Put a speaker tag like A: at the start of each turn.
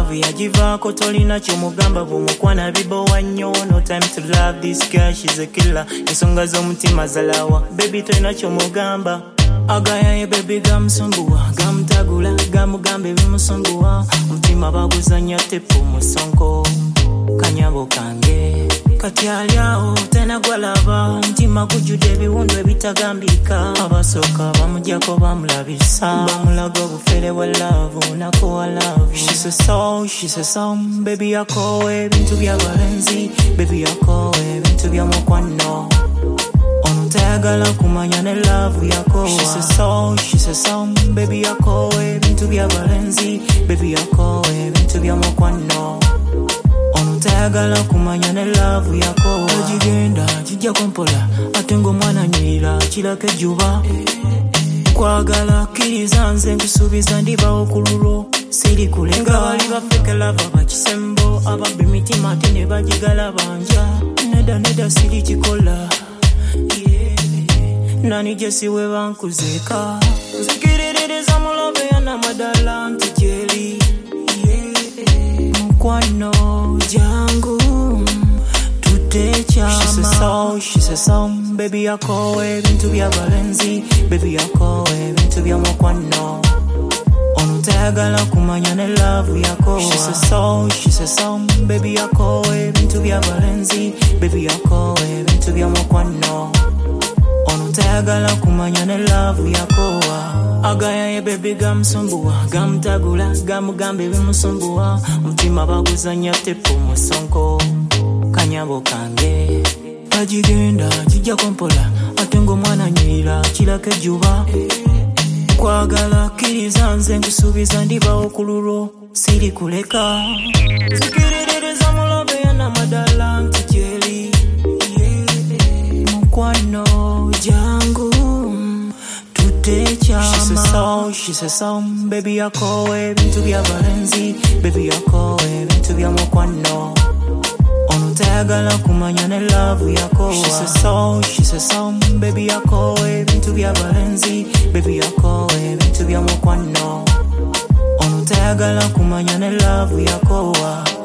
A: love yagivaako tolina kyomugamba bw'omukwana bibowa nnyo. No time to love this girl, she's a killer. Ensonga z'omutima zalawa, baby tolina kyomugamba. Agayaye baby gamusumbuwa, gamutagula, gamugamba ebimusumbuwa. Omutima baguzanya tepu musonko, kanyabo kange kati alyawo tena gwalaba. Omutima gujjudde ebiwundu ebitagambika. Abasooka bamugyako bamulabisa, bamulaga obufere bwa love, nako wa love. She's a soul, she's a soul. Baby yakoowa ebintu by'abalenzi, baby yakoowa ebintu by'omukwano. Ono tayagala kumanya ne love yakoowa. She's a soul, she's a soul. Baby yakoowa ebintu by'abalenzi, baby yakoowa ebintu by'omukwano. Tayagala kumanya ne love yako. Ogigenda kijja kompola ate ng'omwana nyirira kirako ejjuba. Kwagala kkiriza nze nkusuubiza ndibawo ku lulwo siri kulenga. Bali bafeke lava bakisembo, ababba emitima ate ne bagigala banja. Neda siri kikola, nani gye siwe bankuzeeka. Nzikiriririza mulobe yanamadala nti gyeri mukwano jangu tutekyama. She's a soul, she's a soul. Baby yakoowa ebintu by'abalenzi, baby yakoowa ebintu by'omukwano. Ono tayagala kumanya ne love yakoowa. She's a soul, she's a soul. Baby yakoowa ebintu by'abalenzi, baby yakoowa ebintu by'omukwano. Ono tayagala kumanya ne love yakoowa. Agayaye baby gamusumbuwa, gamutagula, gamugamba ebimusumbuwa. Omutima baguzanya tepu musonko, kanyabo kange kagigenda kijja kompola ate ng'omwana nyirira kirako ejjuba. Kwagala kkiriza nze nkusuubiza ndibawo ku lulwo siri kuleka. Nzikiriririza mulobe yanamadala nti gyeri mukwano jangu tutekyama. She's a soul, she's a soul. Baby yakoowa ebintu by'abalenzi, baby yakoowa ebintu by'omukwano. Ono tayagala kumanya ne love yakoowa. She's a soul, she's a soul. Baby yakoowa ebintu by'abalenzi, baby yakoowa ebintu by'omukwano. Ono tayagala kumanya ne love yakoowa.